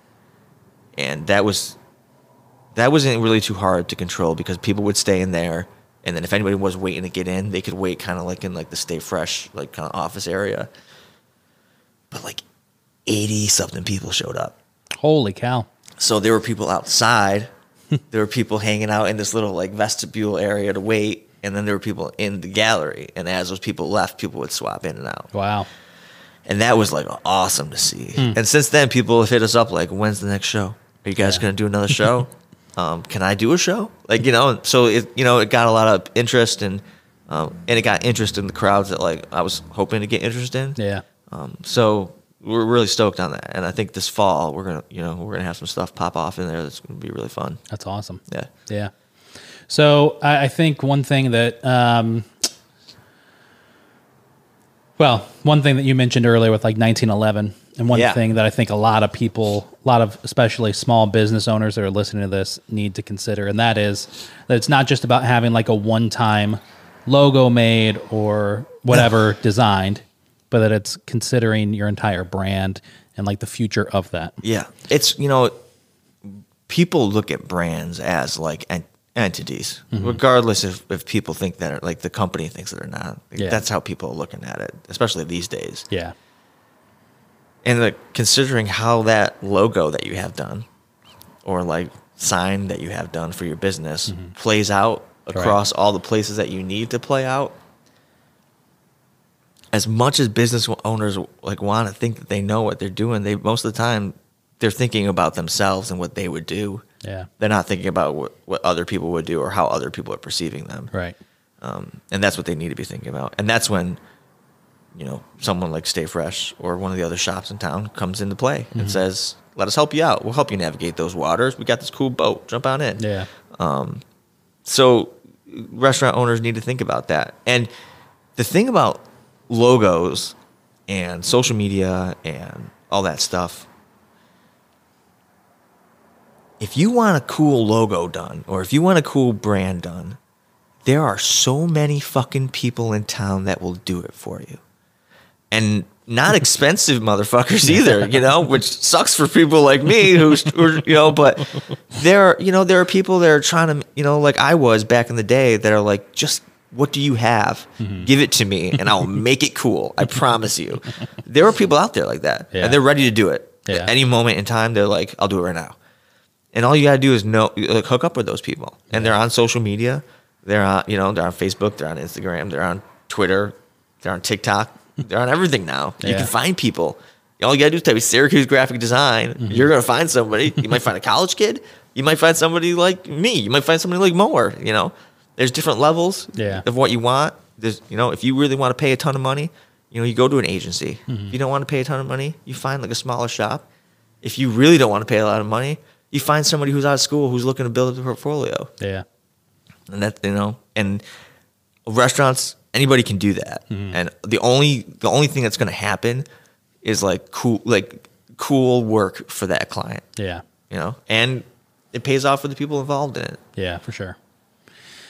and that was that wasn't really too hard to control because people would stay in there, and then if anybody was waiting to get in, they could wait kind of like in like the Stay Fresh like kind of office area. But like eighty something people showed up. Holy cow. So there were people outside. There were people hanging out in this little like vestibule area to wait, and then there were people in the gallery. And as those people left, people would swap in and out. Wow. And that was like awesome to see. And since then, people have hit us up like, "When's the next show? Are you guys Yeah. going to do another show? um, can I do a show?" Like you know, so it you know it got a lot of interest, and um, and it got interest in the crowds that like I was hoping to get interest in. Yeah. Um, so we're really stoked on that, and I think this fall we're gonna, you know, we're gonna have some stuff pop off in there that's gonna be really fun. That's awesome. Yeah, Yeah. So I, I think one thing that, um, well, one thing that you mentioned earlier with like nineteen eleven, and one Yeah. thing that I think a lot of people, a lot of especially small business owners that are listening to this need to consider, and that is that it's not just about having like a one-time logo made or whatever designed, but that it's considering your entire brand and like the future of that. yeah. It's you know, people look at brands as like en- entities, regardless if, if people think that, or like the company thinks it or not. Like, Yeah. That's how people are looking at it, especially these days. Yeah. And like considering how that logo that you have done, or like sign that you have done for your business, plays out across all the places that you need to play out. As much as business owners like want to think that they know what they're doing, they most of the time they're thinking about themselves and what they would do. Yeah. They're not thinking about what, what other people would do or how other people are perceiving them. Right. Um, and that's what they need to be thinking about. And that's when, you know, someone like Stay Fresh or one of the other shops in town comes into play and says, "Let us help you out. We'll help you navigate those waters. We got this cool boat. Jump on in." Yeah. So restaurant owners need to think about that. And the thing about logos and social media and all that stuff, if you want a cool logo done or if you want a cool brand done, there are so many fucking people in town that will do it for you. And not expensive motherfuckers either, you know, which sucks for people like me who's, who, you know, but there are, you know, there are people that are trying to, you know, like I was back in the day that are like, just what do you have? Give it to me and I'll make it cool. I promise you. There are people out there like that Yeah. and they're ready to do it. Yeah. At any moment in time, they're like, I'll do it right now. And all you got to do is know, like, hook up with those people. And they're on social media. They're on, you know, they're on Facebook. They're on Instagram. They're on Twitter. They're on TikTok. They're on everything now. You Yeah. can find people. All you got to do is type in Syracuse graphic design. Mm-hmm. You're going to find somebody. You might find a college kid. You might find somebody like me. You might find somebody like Mower. You know, there's different levels Yeah. of what you want. There's, you know, if you really want to pay a ton of money, you know, you go to an agency. Mm-hmm. If you don't want to pay a ton of money, you find like a smaller shop. If you really don't want to pay a lot of money, you find somebody who's out of school who's looking to build a portfolio. Yeah. And that, you know, and restaurants, anybody can do that. Mm-hmm. And the only the only thing that's going to happen is like cool like cool work for that client, Yeah. you know? And it pays off for the people involved in it. Yeah, for sure.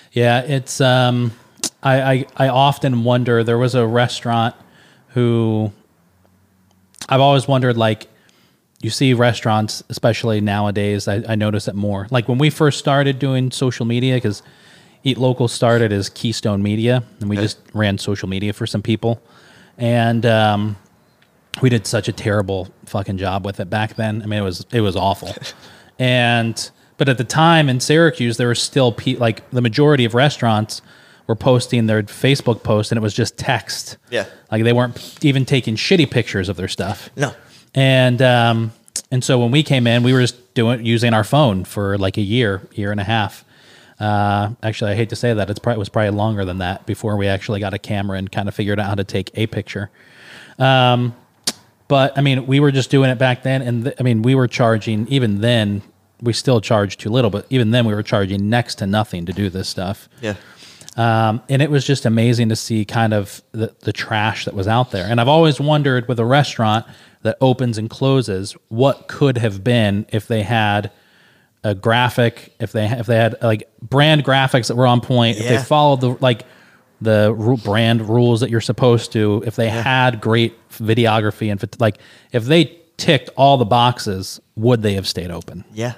Yeah, it's um, I, I I often wonder. There was a restaurant who I've always wondered, like, you see restaurants, especially nowadays. I, I notice it more. Like when we first started doing social media, because Eat Local started as Keystone Media, and we Okay. just ran social media for some people, and um, we did such a terrible fucking job with it back then. I mean, it was it was awful, and. But at the time in Syracuse, there were still pe- like the majority of restaurants were posting their Facebook posts, and it was just text. Yeah. Like they weren't even taking shitty pictures of their stuff. No. And um, and so when we came in, we were just doing using our phone for like a year, year and a half. Uh, actually, I hate to say that it's probably, it was probably longer than that before we actually got a camera and kind of figured out how to take a picture. Um, but I mean, we were just doing it back then, and th- I mean, we were charging even then. We still charge too little, but even then we were charging next to nothing to do this stuff. Yeah. Um, and it was just amazing to see kind of the, the trash that was out there. And I've always wondered with a restaurant that opens and closes, what could have been if they had a graphic, if they if they had like brand graphics that were on point, if Yeah. they followed the like the ru- brand rules that you're supposed to, if they had great videography and phot- like if they ticked all the boxes, would they have stayed open? Yeah.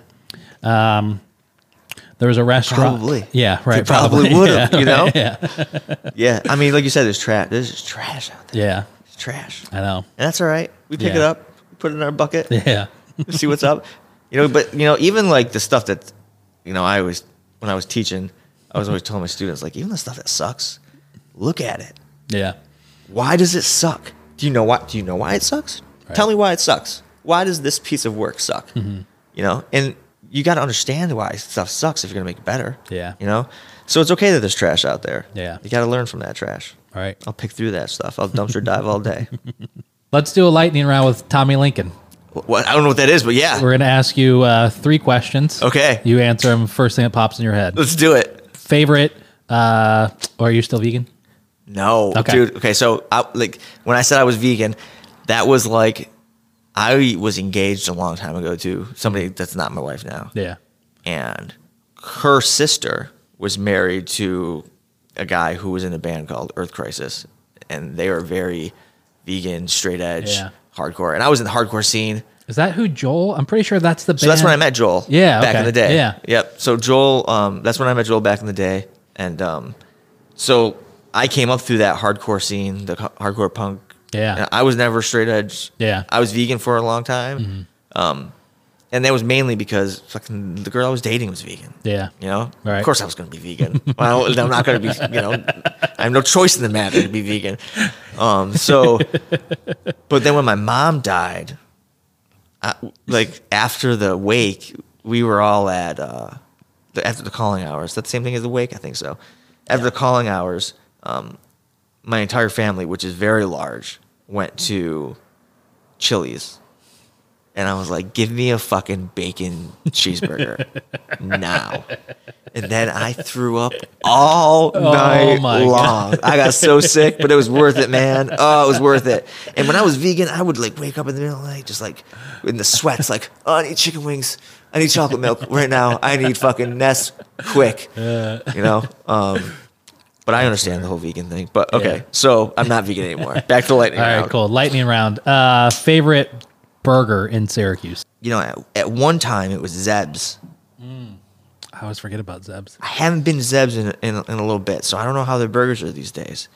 There was a restaurant. Probably. Yeah, right. They probably would have, Yeah, you know? right, Yeah. Yeah. I mean, like you said, there's trash. There's just trash out there. Yeah. It's trash. I know. And that's all right. We pick Yeah. it up, put it in our bucket, Yeah. see what's up. You know, but, you know, even like the stuff that, you know, I always, when I was teaching, I was always telling my students, like, even the stuff that sucks, look at it. Yeah. Why does it suck? Do you know why? Do you know why it sucks? Right. Tell me why it sucks. Why does this piece of work suck? Mm-hmm. You know, and you got to understand why stuff sucks if you're gonna make it better. Yeah. You know, so it's okay that there's trash out there. Yeah. You got to learn from that trash. All right. I'll pick through that stuff. I'll dumpster dive all day. Let's do a lightning round with Tommy Lincoln. What? I don't know what that is, but yeah, We're going to ask you uh, three questions. Okay. You answer them first thing that pops in your head. let's do it. Favorite, uh, or are you still vegan? No, Okay. dude. Okay, so I, like when I said I was vegan, that was like I was engaged a long time ago to somebody that's not my wife now. Yeah. And her sister was married to a guy who was in a band called Earth Crisis, and they were very vegan, straight edge, Yeah. hardcore. And I was in the hardcore scene, Is that who Joel? I'm pretty sure that's the band. so that's when I met Joel. Yeah, back okay. in the day. Yeah. Yep. So Joel, um, that's when I met Joel back in the day, and um, so I came up through that hardcore scene, the h- hardcore punk. Yeah. And I was never straight edge. Yeah. I was vegan for a long time. Um, and that was mainly because fucking the girl I was dating was vegan. Yeah. You know? Right. Of course I was going to be vegan. Well, I'm not going to be, you know, I have no choice in the matter to be vegan. Um, so, but then when my mom died, I, like after the wake, we were all at, uh, the, after the calling hours. That's the same thing as the wake? I think so. After the calling hours, um, my entire family, which is very large, went to Chili's. And I was like, give me a fucking bacon cheeseburger now. And then I threw up all night my long. I got so sick, but it was worth it, man. Oh, it was worth it. And when I was vegan, I would like wake up in the middle of the night, just like in the sweats, like, oh, I need chicken wings. I need chocolate milk right now. I need fucking Nest quick. You know? Um, but I understand the whole vegan thing. But okay, Yeah. so I'm not vegan anymore. Back to the lightning All right, round. cool. Lightning round. Uh, favorite burger in Syracuse? You know, at, at one time it was Zeb's. I always forget about Zeb's. I haven't been to Zeb's in, in, in a little bit, so I don't know how their burgers are these days.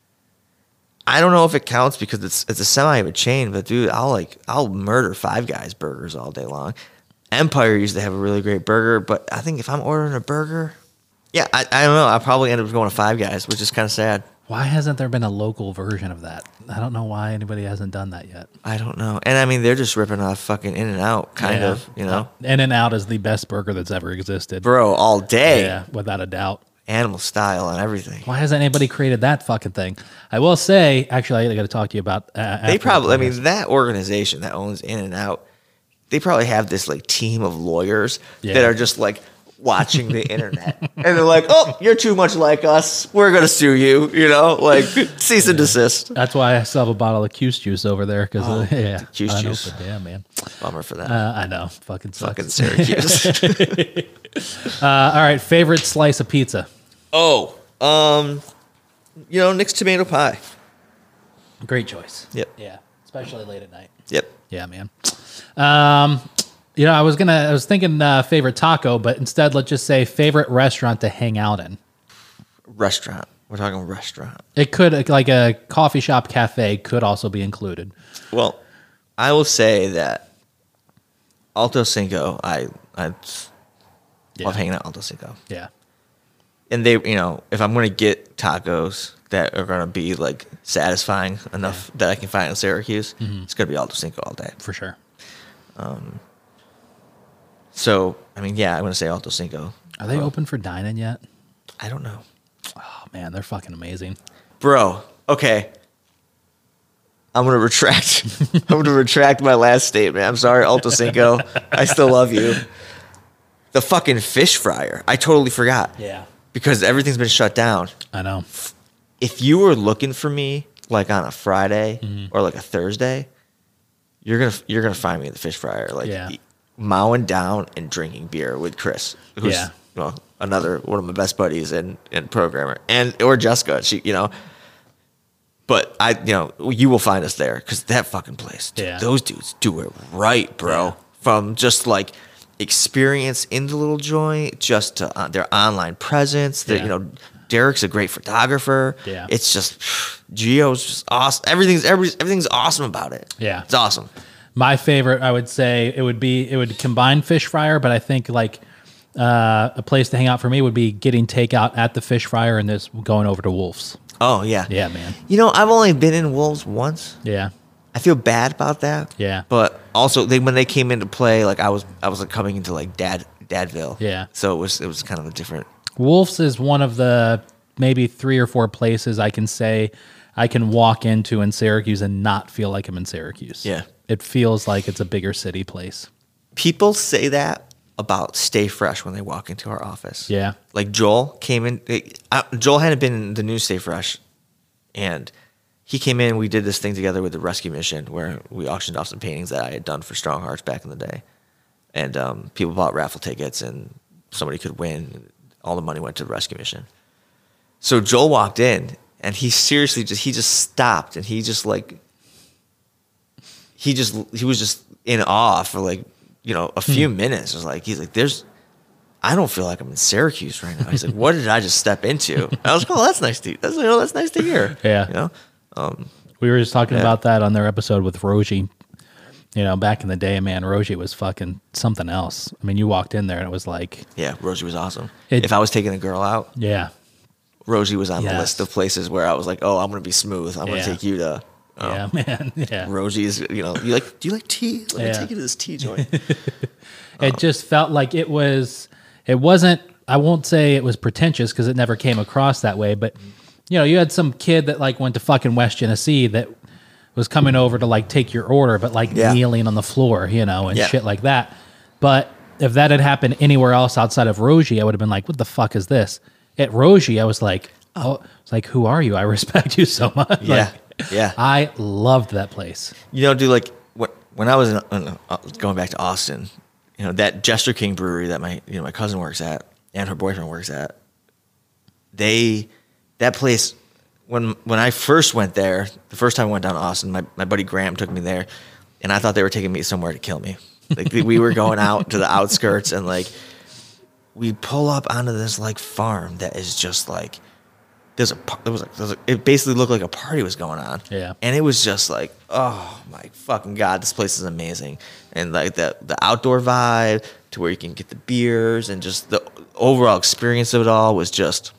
I don't know if it counts because it's it's a semi of a chain, but dude, I'll like I'll murder Five Guys burgers all day long. Empire used to have a really great burger, but I think if I'm ordering a burger, yeah, I, I don't know. I'll probably end up going to Five Guys, which is kind of sad. Why hasn't there been a local version of that? I don't know why anybody hasn't done that yet. I don't know. And I mean, they're just ripping off fucking In and Out, kind Yeah. of, you know? In and Out is the best burger that's ever existed. Bro, all day. Yeah, without a doubt. Animal style and everything. Why hasn't anybody created that fucking thing? I will say, actually, I got to talk to you about. Uh, They after probably, the I mean, podcast. that organization that owns In and Out, they probably have this like team of lawyers Yeah. that are just like watching the internet. And they're like, oh, you're too much like us. We're going to sue you, you know, like cease and desist. That's why I still have a bottle of Cuse juice over there because uh, yeah, Cuse I know, juice. but damn man, Bummer for that. uh, I know, fucking sucks. Fucking Syracuse. Uh, all right, favorite slice of pizza. Oh, um, you know, Nick's tomato pie. Great choice. Yep. Yeah, especially late at night. Yep. Yeah, man. Um, you know, I was gonna, I was thinking uh, favorite taco, but instead, let's just say favorite restaurant to hang out in. Restaurant. We're talking restaurant. It could, like a coffee shop, cafe, could also be included. Well, I will say that Alto Cinco, I I Yeah. love hanging out at Alto Cinco. Yeah. And they, you know, if I'm going to get tacos that are going to be like satisfying enough that I can find in Syracuse, Mm-hmm. it's going to be Alto Cinco all day. For sure. So, I mean, yeah, I'm going to say Alto Cinco. Are they open for dine-in yet? I don't know. Oh man, they're fucking amazing. Bro, okay. I'm going to retract. I'm going to retract my last statement. I'm sorry, Alto Cinco. I still love you. The fucking fish fryer. I totally forgot. Yeah. Because everything's been shut down. I know. If you were looking for me like on a Friday Mm-hmm. or like a Thursday, you're gonna you're gonna find me at the fish fryer, like Yeah. e- mowing down and drinking beer with Chris, who's Yeah. well another one of my best buddies and and programmer, and or Jessica, she you know. But I you know you will find us there because that fucking place, dude, Yeah. those dudes do it right, bro. Yeah. From just like experience in the little joint, just to uh, their online presence, their, Yeah. you know. Derek's a great photographer. Yeah. It's just Gio's just awesome. Everything's every, everything's awesome about it. Yeah. It's awesome. My favorite, I would say, it would be it would combine fish fryer, but I think like uh, a place to hang out for me would be getting takeout at the fish fryer and this going over to Wolf's. Oh yeah. Yeah, man. You know, I've only been in Wolves once. Yeah, I feel bad about that. Yeah. But also they when they came into play, like I was I was like coming into like Dad Dadville. Yeah. So it was it was kind of a different Wolf's is one of the maybe three or four places I can say I can walk into in Syracuse and not feel like I'm in Syracuse. Yeah. It feels like it's a bigger city place. people say that about Stay Fresh when they walk into our office. Yeah. Like Joel came in. Uh, Joel hadn't been in the new Stay Fresh, and he came in. We did this thing together with the Rescue Mission where we auctioned off some paintings that I had done for Strong Hearts back in the day, and um, people bought raffle tickets, and somebody could win. All the money went to the Rescue Mission. So Joel walked in, and he seriously just he just stopped, and he just like he just he was just in awe for like you know a few Hmm. minutes. It was like he's like there's. I don't feel like I'm in Syracuse right now. He's like, what did I just step into? I was like, oh, that's nice to that's you know that's nice to hear. Yeah. You know? Um, We were just talking Yeah. about that on their episode with Roji. You know, back in the day, man, Roji was fucking something else. I mean, you walked in there and it was like, yeah, Rosie was awesome. It- if I was taking a girl out, yeah, Rosie was on the Yes. list of places where I was like, oh, I'm gonna be smooth. I'm gonna Yeah. take you to. Oh, yeah, man, yeah. Rosie is, you know, you like, do you like tea? Let Yeah. me take you to this tea joint. It just felt like it was, it wasn't, I won't say it was pretentious because it never came across that way, but you know, you had some kid that like went to fucking West Genesee that was coming over to like take your order, but like Yeah. kneeling on the floor, you know, and Yeah. shit like that. But if that had happened anywhere else outside of Roji, I would have been like, what the fuck is this? At Roji, I was like, oh, it's like, who are you? I respect you so much. Yeah. Like, Yeah. I loved that place. You know, dude, like what, when I was in, uh, uh, going back to Austin, you know, that Jester King brewery that my, you know, my cousin works at and her boyfriend works at, they, that place, when, when I first went there, the first time I went down to Austin, my, my buddy Graham took me there and I thought they were taking me somewhere to kill me. Like we were going out to the outskirts and like, we pull up onto this like farm that is just like, there's a par- there was like there's a, it basically looked like a party was going on. Yeah. And it was just like, oh my fucking god, this place is amazing. And like the the outdoor vibe to where you can get the beers and just the overall experience of it all was just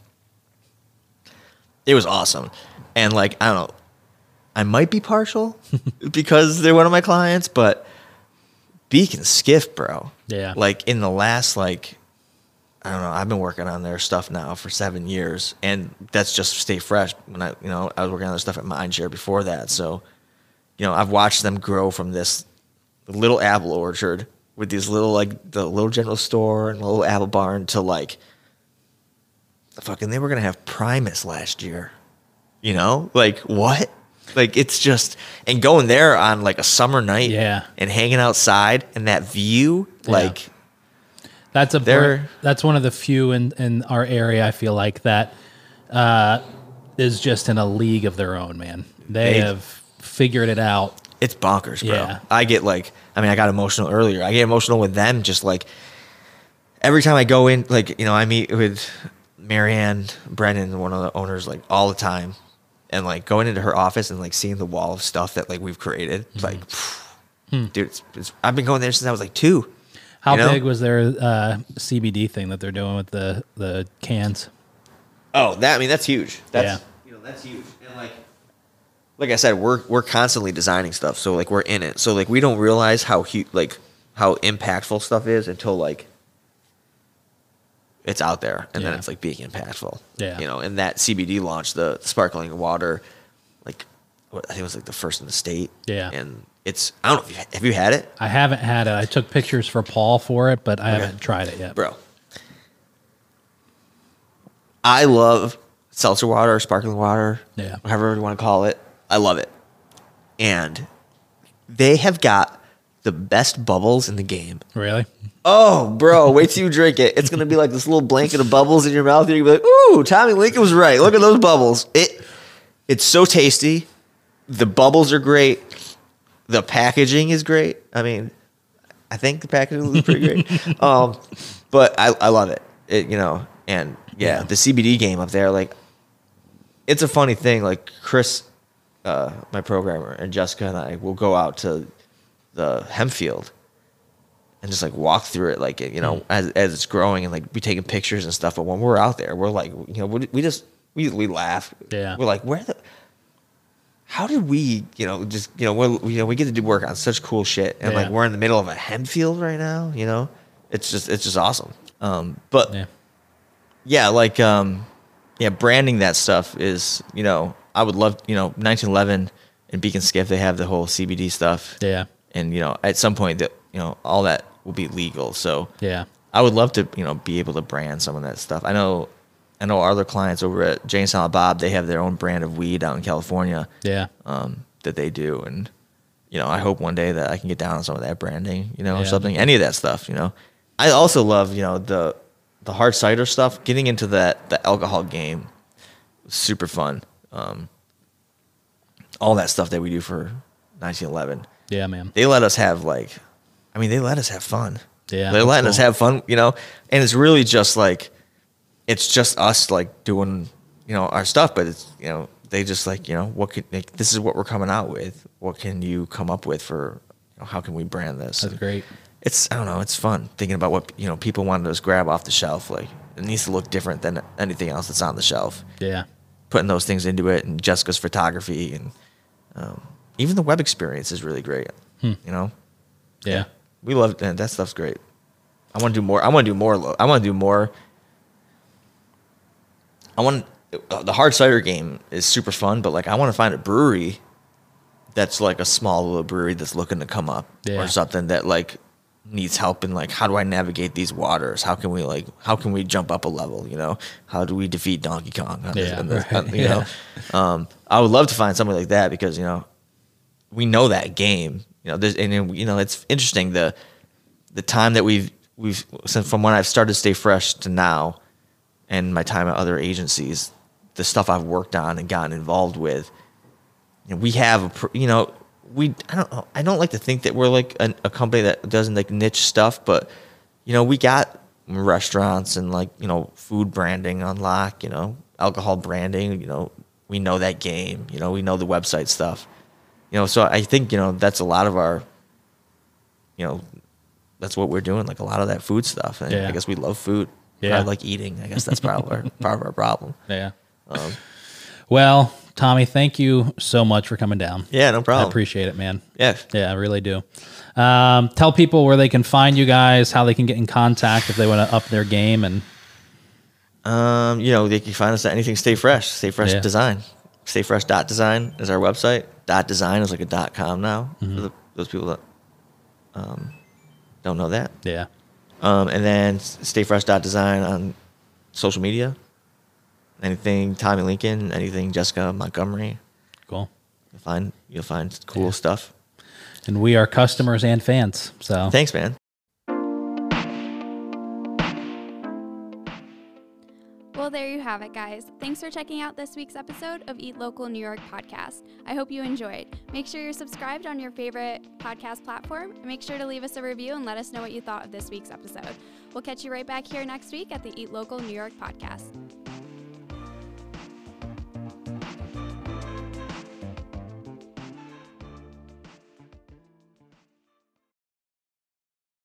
it was awesome. And like I don't know, I might be partial because they're one of my clients, but Beacon Skiff, bro. Yeah. Like in the last like I don't know. I've been working on their stuff now for seven years, and that's just Stay Fresh. When I, you know, I was working on their stuff at Mindshare before that. So, you know, I've watched them grow from this little apple orchard with these little like the little general store and little apple barn to like, fucking, they were gonna have Primus last year. You know, like what? Like it's just and going there on like a summer night, Yeah. and hanging outside and that view, Yeah. like. That's a They're- br- that's one of the few in, in our area. I feel like that uh, is just in a league of their own, man. They, They- have figured it out. It's bonkers, bro. Yeah. I get like, I mean, I got emotional earlier. I get emotional with them just like every time I go in, like, you know, I meet with Marianne Brennan, one of the owners, like all the time. And like going into her office and like seeing the wall of stuff that like we've created. It's like, Hmm. dude, it's, it's, I've been going there since I was like two. How you know? big was their uh, C B D thing that they're doing with the, the cans? Oh, that, I mean, that's huge. That's, Yeah. you know, that's huge. And like, like I said, we're, we're constantly designing stuff. So like we're in it. So like we don't realize how huge, like how impactful stuff is until like it's out there and Yeah. then it's like being impactful. Yeah. You know, and that C B D launch, the sparkling water, like what, I think it was like the first in the state. Yeah. And it's, I don't know if you, have you had it? I haven't had it. I took pictures for Paul for it, but I haven't tried it yet. Bro. I love seltzer water or sparkling water, Yeah. however you want to call it. I love it. And they have got the best bubbles in the game. Really? Oh, bro, wait till you drink it. It's going to be like this little blanket of bubbles in your mouth. You're going to be like, ooh, Tommy Lincoln was right. Look at those bubbles. It, It's so tasty. The bubbles are great. The packaging is great. I mean, I think the packaging is pretty great. Um, but I, I love it. It, you know, and yeah, Yeah. the C B D game up there, like, it's a funny thing. Like Chris, uh, my programmer, and Jessica and I will go out to the hemp field and just like walk through it, like, you know, Mm. as as it's growing and like be taking pictures and stuff. But when we're out there, we're like, you know, we, we just we we laugh. Yeah. We're like, where the, how did we, you know, just you know, we you know we get to do work on such cool shit, and Yeah. like we're in the middle of a hemp field right now. You know, it's just it's just awesome. Um, but Yeah. yeah, like um, yeah, branding that stuff is, you know, I would love, you know, nineteen eleven and Beacon Skiff, they have the whole C B D stuff. Yeah. And, you know, at some point that, you know, all that will be legal. So Yeah. I would love to, you know, be able to brand some of that stuff. I know, I know our other clients over at Jane Silent Bob, they have their own brand of weed out in California Yeah. um, that they do. And, you know, I hope one day that I can get down on some of that branding, you know, or Yeah. something, any of that stuff, you know. I also love, you know, the the hard cider stuff, getting into that the alcohol game, super fun. Um, all that stuff that we do for nineteen eleven. Yeah, man. They let us have like, I mean, they let us have fun. Yeah, They're that's letting us cool. have fun, you know, and it's really just like, it's just us like doing, you know, our stuff, but it's, you know, they just like, you know, what could, like, this is what we're coming out with. What can you come up with for, you know, how can we brand this? That's And great. It's, I don't know, it's fun thinking about what, you know, people want to just grab off the shelf. Like, it needs to look different than anything else that's on the shelf. Yeah. Putting those things into it, and Jessica's photography, and um, even the web experience is really great. Hmm. You know, Yeah. we love that. That stuff's great. I want to do more. I want to do more. lo- I want to do more. I want uh, the hard cider game is super fun, but like I want to find a brewery that's like a small little brewery that's looking to come up Yeah. or something that like needs help in like how do I navigate these waters? How can we like how can we jump up a level? You know, how do we defeat Donkey Kong? on this- Yeah, on this- right. on- you know, um, I would love to find something like that because you know we know that game. You know, there's and then, you know it's interesting the the time that we've we've since from when I've started Stay Fresh to now, and my time at other agencies, the stuff I've worked on and gotten involved with. You know, we have a pr- you know we I don't know, I don't like to think that we're like a, a company that doesn't like niche stuff, but you know we got restaurants and like you know food branding on lock. You know alcohol branding. You know we know that game. You know we know the website stuff. You know, so I think, you know, that's a lot of our, you know, that's what we're doing, like a lot of that food stuff. And Yeah. I guess we love food. Yeah. I like eating. I guess that's part of our, part of our problem. Yeah. Um, Well, Tommy, thank you so much for coming down. yeah, no I problem. appreciate it, man. Yeah. Yeah, I really do. Um, tell people where they can find you guys, how they can get in contact if they want to up their game. And Um, you know, they can find us at anything Stay Fresh, Stay Fresh Yeah. Design. Stay Fresh dot design is our website. Dot design is like a dot com now Mm-hmm. for the, those people that um, don't know that. yeah, Um, and then Stay Fresh dot design on social media. Anything Tommy Lincoln, anything Jessica Montgomery. cool. You'll find you'll find cool Yeah. stuff. And we are customers and fans. So Thanks, man. Well, there you have it, guys. Thanks for checking out this week's episode of Eat Local New York podcast. I hope you enjoyed. Make sure you're subscribed on your favorite podcast platform, and make sure to leave us a review and let us know what you thought of this week's episode. We'll catch you right back here next week at the Eat Local New York podcast.